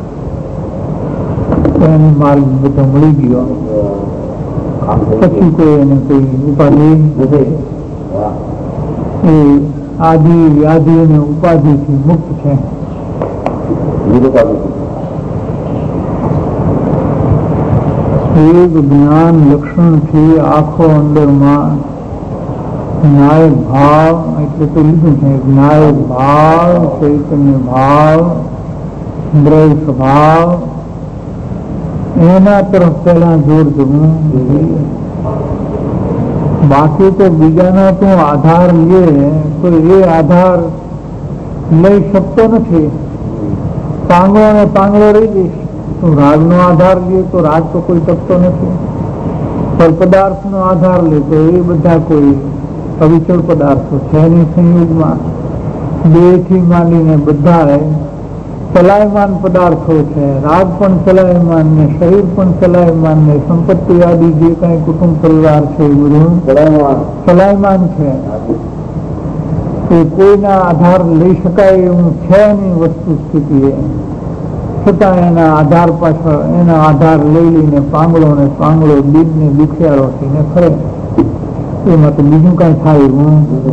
તો એને માર્ગ બધો મળી ગયો. પછી કોઈ એને કોઈ ઉપાધિ એ આદિ વ્યાધિ અને ઉપાધિથી મુક્ત છે. એક જ્ઞાન લક્ષણ થી આખો અંદરમાં જ્ઞાય ભાવ એટલે તો લીધું છે. જ્ઞાય ભાવ, ચૈતન્ય ભાવ, દ્રવ્ય સ્વભાવ એના તરફ પહેલા જોર દેવું જોઈએ. બાકી તો બીજાના તો આધાર લે તો એ આધાર લઈ શકતો નથી. પાંગળો ને પાંગળો રહી જઈશ. તો રાગ નો આધાર લે તો રાગ તો કોઈ ટકતો નથી. પર પદાર્થ નો આધાર લે તો એ બધા કોઈ અવિચળ પદાર્થો છે એની સંયોગમાં બે થી માંડીને બધા ચલાયમાન પદાર્થો છે. રાગ પણ ચલાયમાન ને શરીર પણ ચલાયમાન ને સંપત્તિ આદિ જે કઈ કુટુંબ પરિવાર છે એ બધું ચલાયમાન છે. તો કોઈના આધાર લઈ શકાય એવું છે નહીં વસ્તુ સ્થિતિ. છતાં એના આધાર પાછળ એના આધાર લઈ લઈને પાંગળો ને પાંગળો બીજ ને દુખિયારો થઈને ફરે. એમાં તો બીજું કઈ થાય એવું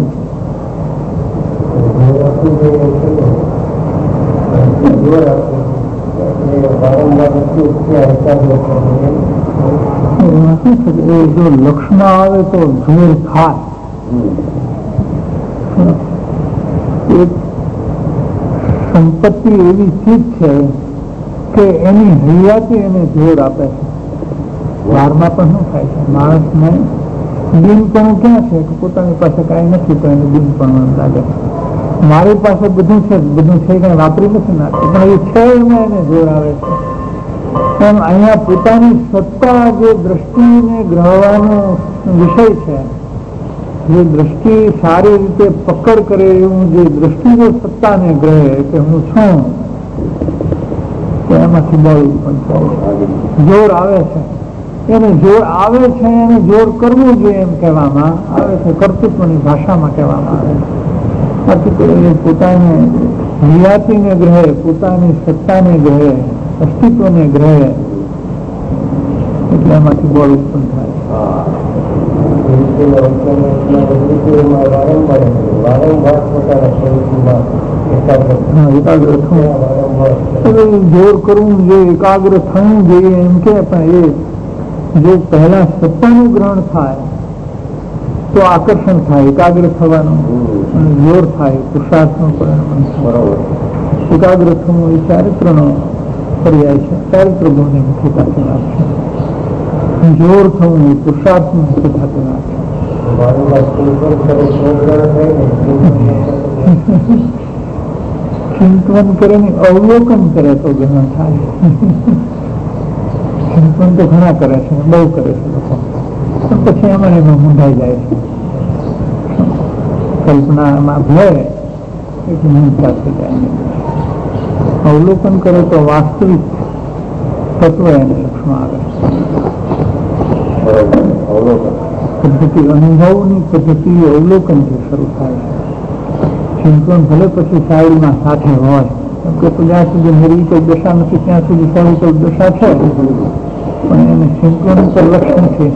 જો લક્ષમાં આવે તો જોર થાય. સંપત્તિ એવી ચીજ છે કે એની હૈયાથી એને જોર આપે છે. વારમાં પણ શું થાય છે માણસને દિનપણું ક્યાં છે કે પોતાની પાસે કઈ નથી તો એને દિનપણું લાગે. મારી પાસે બધું છે કઈ વાપરી નથી નાખતું પણ એ છે એમાં એને જોર આવે છે. એમ અહીંયા પોતાની સત્તા જે દ્રષ્ટિને ગ્રહવાનો વિષય છે, જે દ્રષ્ટિ સારી રીતે પકડ કરે એવું જે દ્રષ્ટિ જો સત્તાને ગ્રહે કે હું છું તો એમાંથી બળ ઉત્પન્ન થાય. જોર આવે છે એને જોર આવે છે એને જોર કરવું જોઈએ એમ કહેવામાં આવે છે. કર્તૃત્વની ભાષામાં કહેવામાં આવે છે. બાકી તો એ પોતાને નિયાતીને ગ્રહે, પોતાની સત્તાને ગ્રહે, અસ્તિત્વને ગ્રહે એટલે એમાંથી બળ ઉત્પન્ન થાય. જોર કરવું જોઈએ, એકાગ્ર થવું જોઈએ એમ કે પણ એ જો પહેલા સત્તાનું ગ્રહણ થાય તો આકર્ષણ થાય એકાગ્ર થવાનું અને જોર થાય પુરુષાર્થનું પરિણામ થાય. એકાગ્ર થવું એ ચારિત્રનો પર્યાય છે. ચારિત્ર ગુણની મુખ્યતાથી વાત છે. જોર થવું એ પુરુષાર્થનું મુખ્યતાથી વાત છે. ચિંતન કરે ને અવલોકન કરે તો ગ્રહણ થાય. ચિંતન તો ઘણા કરે છે, બહુ કરે છે લોકો, પણ પછી એમાં મૂંઢાઈ જાય છે. કલ્પનામાં ભય એટલે હિંસા થઈ જાય. અવલોકન કરે તો વાસ્તવિક તત્વ એને લક્ષમાં આવે. પદ્ધતિ અનુભવની પદ્ધતિ અવલોકનથી શરૂ થાય છે. ચિંતન ભલે પછી સાઈડમાં સાથે હોય, કેમ કે જ્યાં સુધી નિર્વિકલ્પ દશા નથી ત્યાં સુધી સવિકલ્પ દશા છે, પણ એને ચિંતન પર લક્ષણ છે.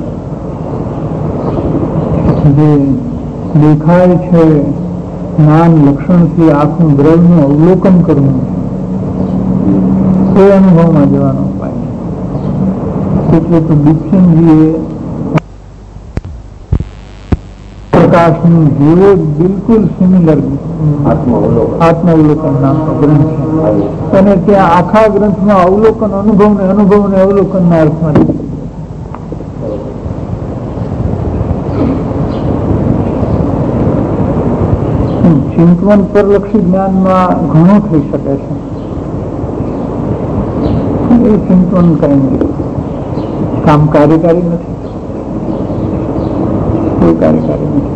જે દેખાય છે જ્ઞાન લક્ષણથી આખું દ્રવ્યનું અવલોકન કરવું એ અનુભવમાં જવાનો ઉપાય છે. એટલે તો દીક્ષિતજીએ પ્રકાશનું જેવો બિલકુલ સિમિલર આત્માવલોકન નામનો ગ્રંથ છે, અને ત્યાં આખા ગ્રંથમાં અવલોકન અનુભવને અવલોકનના અર્થમાં ચિંતન પરલક્ષી જ્ઞાનમાં ઘણું થઈ શકે છે. એ ચિંતન કઈ નહીં, કામ કાર્યકારી નથી, કોઈ કાર્યકારી નથી.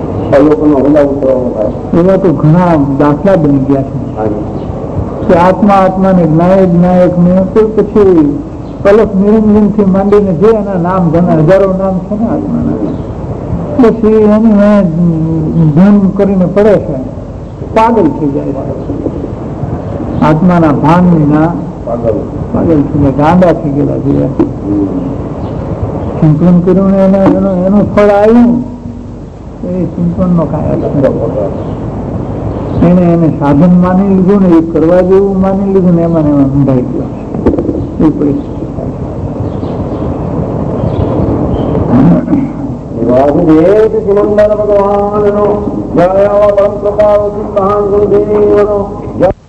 એવા તો ઘણા દાખલા બની ગયા છે કે આત્માને જ્ઞાયક ને તો પછી પલક નિરંજન થી માંડીને જે એના નામ ઘણા હજારો નામ છે ને આત્માના, પછી એની ધૂન કરીને પડે છે, પાગલ થઈ જાય છે. આત્માના ભાન વિના પાગલ થઈ ગયા, ગાંડા થઈ ગયેલા જોઈએ. ચિંતન કર્યું એનું ફળ આવ્યું એ ચિંતન નો કાંઈ એને સાધન માની લીધું ને, એ કરવા જેવું માની લીધું ને, એમાં ઊંધાઈ ગયો એ પરિસ્થિતિ વાસુદેવ સિમંદર ભગવાન નો જય પરમ કૃપા ગુરુદેવ નો જય.